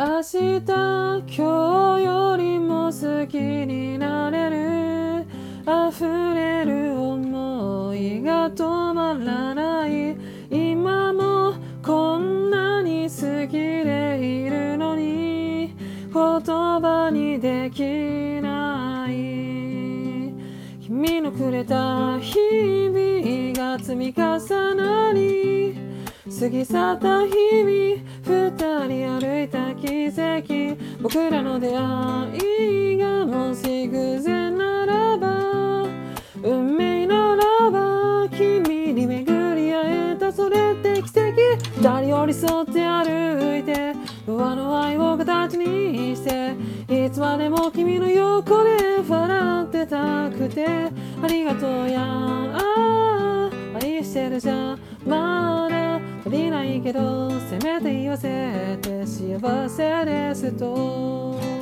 明日今日よりも好きになれる溢れる思いが止まらない今もこんなに好きでいるのに言葉にできない君のくれた日々が積み重なり過ぎ去った日々二人歩いた奇跡僕らの出会いがもし偶然ならば運命ならば君に巡り会えたそれって奇跡二人寄り添って歩いて不安の愛を形にしていつまでも君の横で笑ってたくてありがとうや愛してるじゃまだ足りないけどせめて言わせて幸せですと